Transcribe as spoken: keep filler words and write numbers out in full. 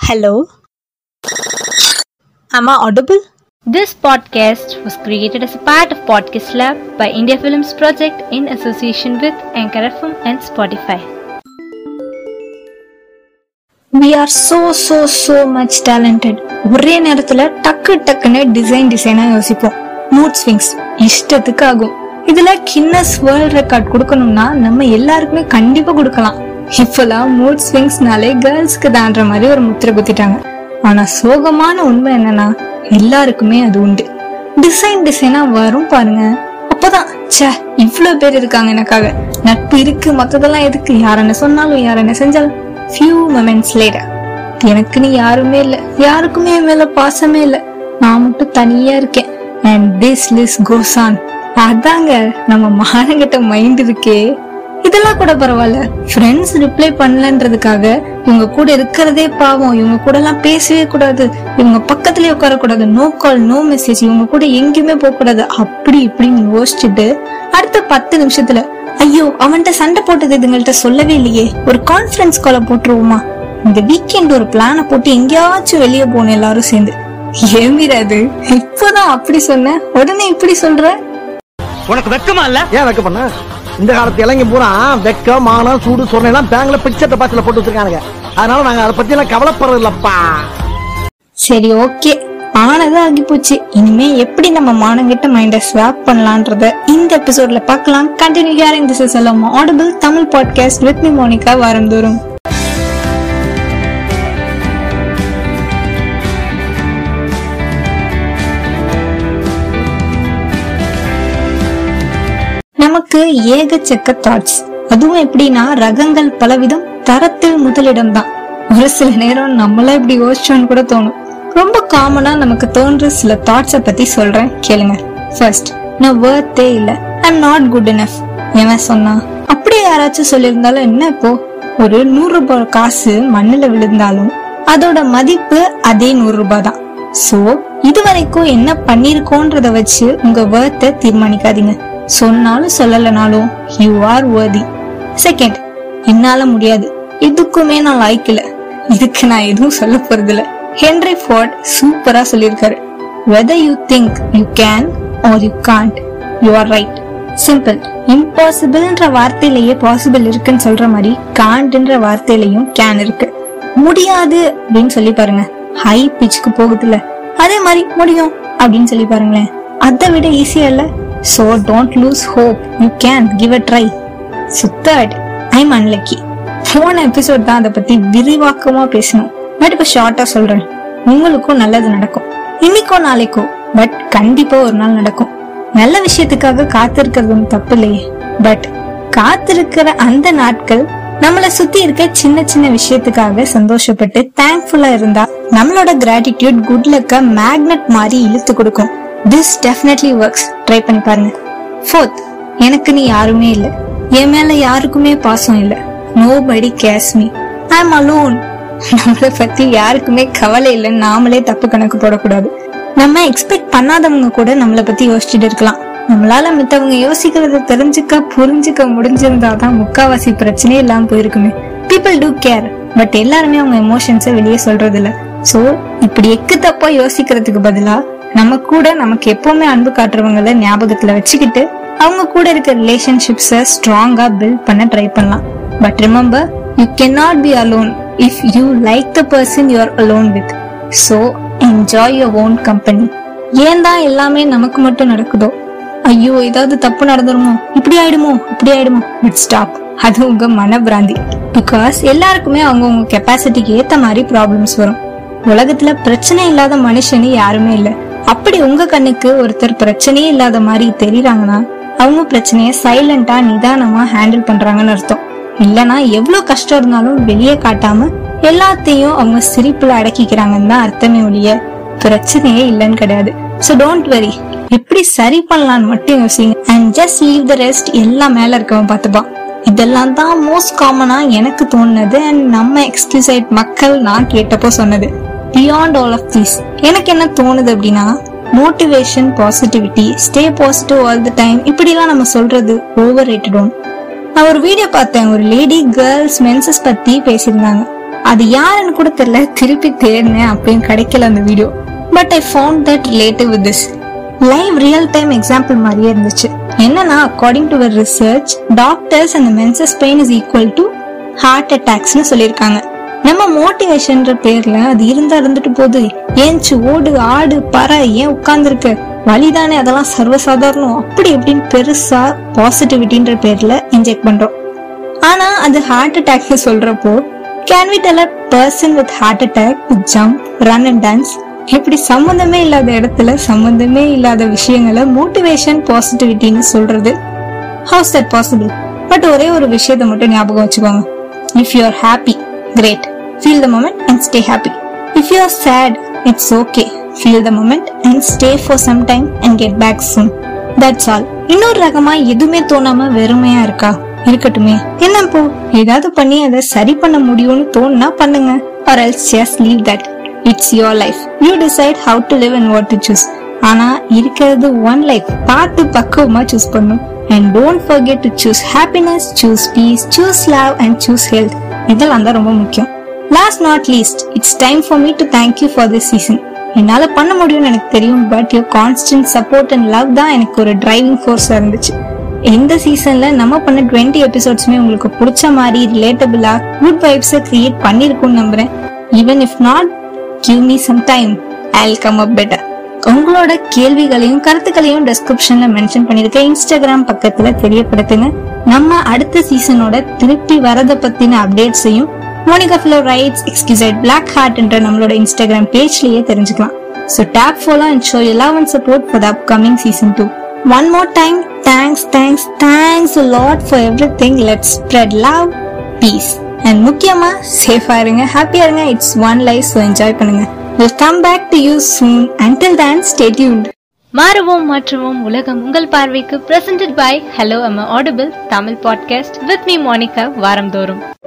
Hello. Am I audible? This podcast was created as a part of Podcast Lab by India Films Project in association with Anchor F M and Spotify. We are so so so much talented. ஒரே நேரத்துல டக்கு டக்குன்னு design டிசைனா யோசிப்போம். Mood swings இஷ்டத்துக்கு ஆகும். இதுல Guinness world record கொடுக்கணும்னா நம்ம எல்லாருக்குமே கண்டிப்பா கொடுக்கலாம். இப்பெல்லாம் மூட் ஸ்விங்ஸ்னாலே கேர்ள்ஸ்க்கு தான்ற மாதிரி ஒரு முத்திரை குத்திட்டாங்க. ஆனா சோகமான உண்மை என்னன்னா எல்லாருக்குமே அது உண்டு. டிசைன் டிசைனா வரும் பாருங்க. அப்பதான் சே இவ்வளவு பேர் இருக்காங்க எனக்காக, நட்பு இருக்கு, மத்ததெல்லாம் எதுக்கு, யார் என்ன சொன்னாலும் யார் என்ன செஞ்சாலும். few moments later எனக்குன்னு யாருமே இல்ல, யாருக்குமே என் மேல பாசமே இல்ல, நான் மட்டும் தனியா இருக்கேன். and this list goes on. அதாங்க நம்ம மானங்கிட்ட மைண்ட் இருக்கே. இதெல்லாம் கூட பரவாயில்ல, ஃப்ரெண்ட்ஸ் ரிப்ளை பண்ணலன்றதுக்காக இவங்க கூட இருக்கிறதே பாவம், இவங்க கூட எல்லாம் பேசவே கூடாது, இவங்க பக்கத்துலயே உட்கார கூடாது, நோ கால் நோ மெசேஜ், இவங்க கூட எங்கேயுமே போக கூடாது, அப்படி இப்படின்னு யோசிச்சுட்டு அடுத்த பத்து நிமிஷத்துல ஐயோ அவன்கிட்ட சண்டை போட்டது இதுங்கள்ட்ட சொல்லவே இல்லையே, ஒரு கான்ஃபரன்ஸ் கால போட்டுருவோமா, இந்த வீக்கெண்ட் ஒரு பிளான போட்டு எங்கேயாச்சும் வெளியே போன எல்லாரும் சேர்ந்து. ஏமிராது இப்பதான் அப்படி சொன்ன, உடனே இப்படி சொல்ற, உனக்கு வெக்கமா இல்ல? ஏன் வெக்க பண்ண? இந்த காலத்து இளைஞ பூரா வெக்க மானம் சூடு சொன்னெல்லாம் பேங்க்ல பிக்சர் டெபாசிட்ல போட்டு வச்சிருக்கானுங்க. அதனால நாங்க அதை பத்தி எல்லாம் கவலைப்படுறது இல்லப்பா. சரி ஓகே, ஆனது ஆகி போச்சு. இனிமே எப்படி நம்ம மானங்கிட்ட மைண்ட ஸ்வாப் பண்ணலான்றத இந்த எபிசோட்ல பார்க்கலாம். Continue hearing this is a audible Tamil podcast with me Monica வாரந்தோறும். நமக்கு ஏகச்சக்க தாட்ஸ், அதுவும் எப்படின்னா ரகங்கள் பலவிதம், தரத்தில் முதலிடம் தான். ஒரு சில நேரம் நம்மளா இப்படி யோசிச்சோன்னு கூட தோணும். ரொம்ப காமனா நமக்கு தோன்ற சில தாட்ஸ பத்தி சொல்றேன் கேளுங்க. ஃபர்ஸ்ட், நான் வர்த்தே இல்ல, I am not good enough. என்ன சொன்னா அப்படியே யாராச்சும் சொல்லியிருந்தாலும் என்ன, இப்போ ஒரு நூறு ரூபாய் காசு மண்ணுல விழுந்தாலும் அதோட மதிப்பு அதே நூறு ரூபாய் தான். சோ இது வரைக்கும் என்ன பண்ணிருக்கோன்றத வச்சு உங்க வர்த்த தீர்மானிக்காதீங்க. சொன்னாலும் சொல்லலனாலும் யூ ஆர் worthy. செகண்ட், என்னால முடியாது, இதுக்குமே நான் லாய்க்கல, இதுக்கு நான் எதுவும் சொல்ல போறது இல்ல. ஹென்ரி ஃபோர்ட் சூப்பரா சொல்லிருக்காரு, whether you think you can or you can't, you are right. Simple. இம்பாசிபிள்ன்ற வார்த்தையிலேயே பாசிபிள் இருக்குன்னு சொல்ற மாதிரி காண்ட்ன்ற வார்த்தையிலையும் கேன் இருக்கு. முடியாது அப்படின்னு சொல்லி பாருங்க, ஹை பிச்சுக்கு போகுதுல, அதே மாதிரி முடியும் அப்படின்னு சொல்லி பாருங்களேன், அதை விட ஈஸியா இல்ல. So don't lose hope, you can give a try. So third, I'm unlucky. போன எபிசோட் தான் அதை பத்தி விரிவாக்கமா பேசணும், பட் இப்ப ஷார்ட்டா சொல்றேன். உங்களுக்கும் நல்லது நடக்கும், இன்னைக்கோ நாளைக்கோ, பட் கண்டிப்பா ஒரு நாள் நடக்கும். நல்ல விஷயத்துக்காக காத்திருக்கிறது ஒன்றும் தப்பு இல்லையே, பட் காத்திருக்கிற அந்த நாட்கள் நம்மள சுத்தி இருக்க சின்ன சின்ன விஷயத்துக்காக சந்தோஷப்பட்டு தேங்க்ஃபுல்லா இருந்தா நம்மளோட கிராட்டிடியூட் குட் லக்க மேக்னெட் மாதிரி இழுத்து கொடுக்கும். This definitely works. ட்ரை பண்ணி பாருங்க. Fourth, எனக்கு நீ யாருமே இல்ல, என் மேல யாருக்குமே பாசம் இல்ல, nobody cares me, I am alone. நம்மள பத்தி யாருக்குமே கவலை இல்லைன்னு நாமளே தப்பு கணக்கு போடக்கூடாது. நம்ம எக்ஸ்பெக்ட் பண்ணாதவங்க கூட நம்மள பத்தி யோசிச்சுட்டு இருக்கலாம். நம்மளால மித்தவங்க யோசிக்கிறத தெரிஞ்சுக்க புரிஞ்சுக்க முடிஞ்சிருந்தாதான் முக்காவாசி பிரச்சனையே இல்லாம போயிருக்குமே. People do care, பட் எல்லாருமே அவங்க எமோஷன்ஸை வெளியே சொல்றது இல்ல. சோ இப்படி எக்கு தப்பா யோசிக்கிறதுக்கு பதிலா நம்ம கூட நமக்கு எப்பவுமே அன்பு காட்டுறவங்களை ஞாபகத்துல வச்சுக்கிட்டு அவங்க கூட இருக்க ரிலேஷன்ஷிப்ஸ ஸ்ட்ராங்கா பில்ட் பண்ண ட்ரை பண்ணலாம். But remember, you can not be alone if you like the person you are alone with. So enjoy your own company. ஏன் தான் எல்லாமே நமக்கு மட்டும் நடக்குதோ, ஐயோ ஏதாவது தப்பு நடந்துருமோ, இப்படி ஆயிடுமோ இப்படி ஆயிடுமோ, பட் ஸ்டாப், அது உங்க மனப்பிராந்தி. பிகாஸ் எல்லாருக்குமே அவங்கவுங்க கெப்பாசிட்டிக்கு ஏத்த மாதிரி ப்ராப்ளம்ஸ் வரும். உலகத்துல பிரச்சனை இல்லாத மனுஷனு யாருமே இல்ல. அப்படி உங்க கண்ணுக்கு ஒருத்தர் பிரச்சனையே இல்லாத மாதிரி தெரியறாங்கன்னா அவங்க பிரச்சனைய சைலண்டா நிதானமா ஹேண்டில் பண்றாங்கன்னு அர்த்தம். இல்லனா எவ்வளவு கஷ்டம் இருந்தாலும் வெளியே காட்டாம எல்லாத்தையும் அவங்க சிரிப்புல அடக்கிக்கிறாங்கன்னு தான் அர்த்தமே ஒழிய பிரச்சனையே இல்லைன்னு கிடையாது. சோ டோன்ட் வெரி, எப்படி சரி பண்ணலான்னு மட்டும் யோசிங்க and just leave the rest. எல்லாம் மேல இருக்கவன் பாத்துப்பான். இதெல்லாம் தான் மோஸ்ட் காமனா எனக்கு தோணுது அண்ட் நம்ம எக்ஸ்கியூசைட் மக்கள் நான் கேட்டப்போ சொன்னது. பியாண்ட் ஆல் ஆஃப் திஸ் எனக்கு என்ன தோணுது அப்படின்னா, motivation, positivity, stay positive all the time, இப்படி எல்லாம் நம்ம சொல்றது ஓவர் ரேட்டட். நான் ஒரு வீடியோ பார்த்தேன், ஒரு லேடி கேர்ள்ஸ் மென்சஸ் பத்தி பேசியிருந்தாங்க. அது யாருன்னு கூட தெரியல, திருப்பி தேடினேன் அப்பயும் கிடைக்கல அந்த வீடியோ. But I found that relative with this. Live real time example மாதிரியே இருந்துச்சு. என்னன்னா, according to a research, doctors and the menses pain is equal to heart attacks னு சொல்லியிருக்காங்க. நம்ம மோட்டிவேஷன்ற பேர்ல அது இருந்தா இருந்துட்டு போகுது, ஏன்ச்சு ஓடு ஆடு பற ஏன் உட்கார்ந்துருக்கு வலிதானே அதெல்லாம் சர்வசாதாரணம் அப்படி எப்படின்னு பெருசா பாசிட்டிவிட்டின்ற பேர்ல இன்ஜெக்ட் பண்றோம். ஆனா அது ஹார்ட் அட்டாக் சொல்றப்போ, can we tell a person with heart attack to jump, run and dance? இப்படி சம்பந்தமே இல்லாத இடத்துல சம்பந்தமே இல்லாத விஷயங்களை மோட்டிவேஷன் பாசிட்டிவிட்டின்னு சொல்றது, ஹவுஸ் தட் பாசிபிள்? பட் ஒரே ஒரு விஷயத்த மட்டும் ஞாபகம் வச்சுக்கோங்க. If you are happy, great, feel the moment and stay happy. If you are sad, it's okay, feel the moment and stay for some time and get back soon. That's all. இன்னொரு ரகமா எதுவுமே தோணாம வெறுமையா இருக்கா? இருக்கட்டுமே, என்ன போ ஏதாவது பண்ணி அதை சரி பண்ண முடியும்னு தோணுனா பண்ணுங்க, or else just leave that. It's your life. You decide how to live and what to choose. ஆனா இருக்கிறது one life, பார்த்து பக்குவமா choose பண்ணும். And don't forget to choose happiness, choose peace, choose love and choose health. இதெல்லாம் தான் ரொம்ப முக்கியம். Last not least, it's time for me to thank you for this season. என்னால பண்ண முடியும்னு எனக்கு தெரியும், but your constant support and love தான் எனக்கு ஒரு driving force இருந்துச்சு. இந்த சீசன்ல நம்ம பண்ண டுவெண்ட்டி எபிசோட்ஸ்மே உங்களுக்கு பிடிச்ச மாதிரி ரிலேட்டபிளா குட் வைப்ஸ் கிரியேட் பண்ணிருக்கும்னு நம்புறேன். Even if not, give me some time, I'll come up better. உங்களோட கேள்விகளையும் கருத்துக்களையும் டிஸ்கிரிப்ஷன்ல மென்ஷன் பண்ணிருக்க இன்ஸ்டாகிராம் பக்கத்துல தெரியப்படுத்துங்க. நம்ம அடுத்த சீசனோட திருப்பி வரத பத்தின அப்டேட்ஸையும் Monica follow writes exquisite black heart என்ற நம்மளோட இன்ஸ்டாகிராம் பேஜ்லயே தெரிஞ்சுக்கலாம். So tap follow and show your love and support for the upcoming season two. One more time, thanks, thanks, thanks a lot for everything. Let's spread love, peace. And முக்கியமா சேஃபா இருங்க, ஹாப்பியா இருங்க. It's one life, so enjoy பண்ணுங்க. We'll come back to you soon. Until then, stay tuned. மாறுவோம் மாற்றுவோம் உலகம் உங்கள் பார்வைக்கு presented by Hello, am I audible? Tamil podcast with me Monica வாரந்தோறும்.